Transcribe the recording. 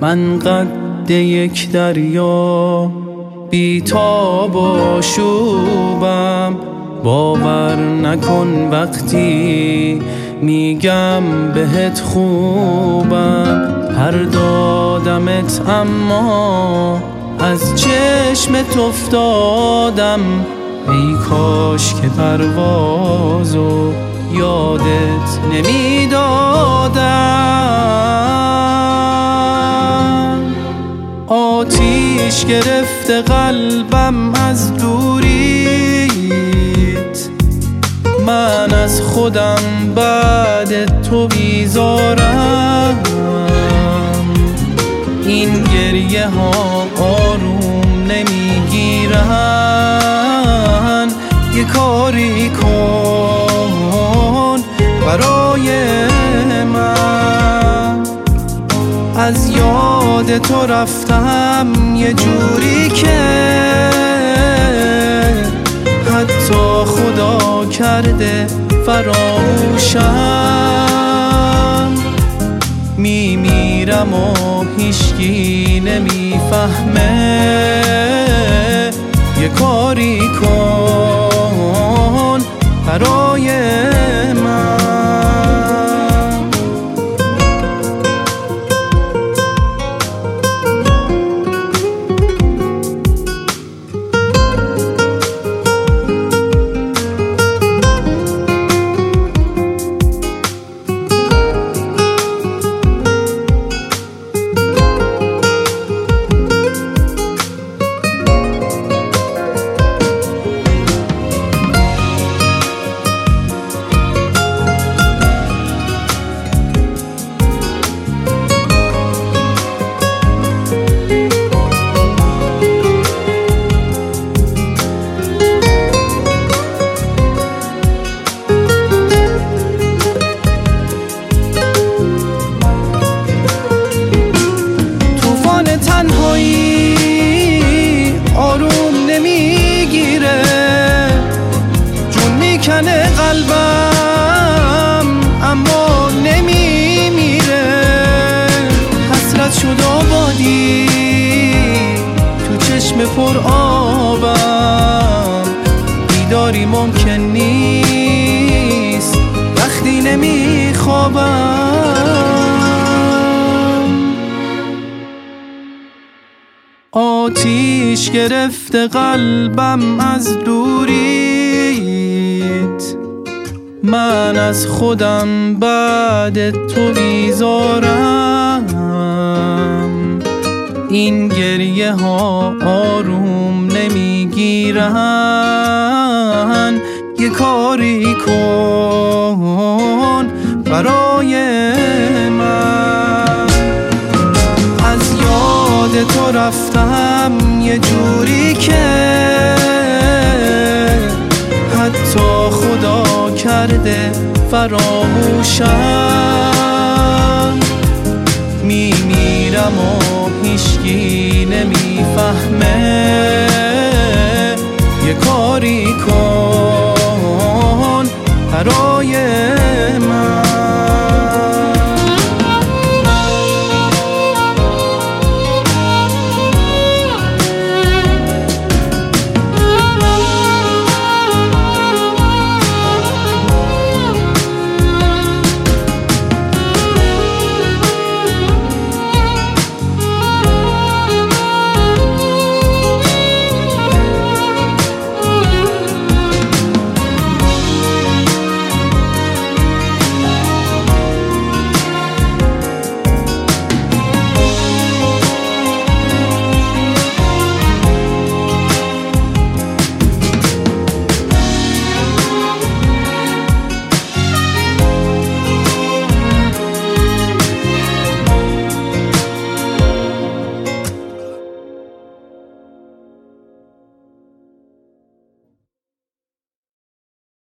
من قد یک دریا بی تاب و شوبم. باور نکن وقتی میگم بهت خوبم. هر دادمت اما از چشمت افتادم. ای کاش که پروازو یادت نمیدادم. آتیش گرفته قلبم از دوریت. من از خودم بعد تو بیزارم. این گریه ها آروم نمیگیرن. یه کاری کن برای من. از یاد تو رفتم یه جوری که حتی خدا کرده فراموشم. میمیرم و هیچکی نمیفهمه. یه کاری کن برای من. تنهایی آروم نمیگیره. جون میکنه قلبم اما نمیمیره. حسرت شد آبادی تو چشم پر آبم. بیداری ممکن نیست وقتی نمیخوابم. آتیش گرفته قلبم از دوریت. من از خودم بعد تو بیزارم. این گریه ها آروم نمیگیرن. یه کاری کن برای من. از یاد تو رفتم یه جوری که حتی خدا کرده فراموشم. میمیرم و هیچکی نمیفهمه. یه کاری کن برای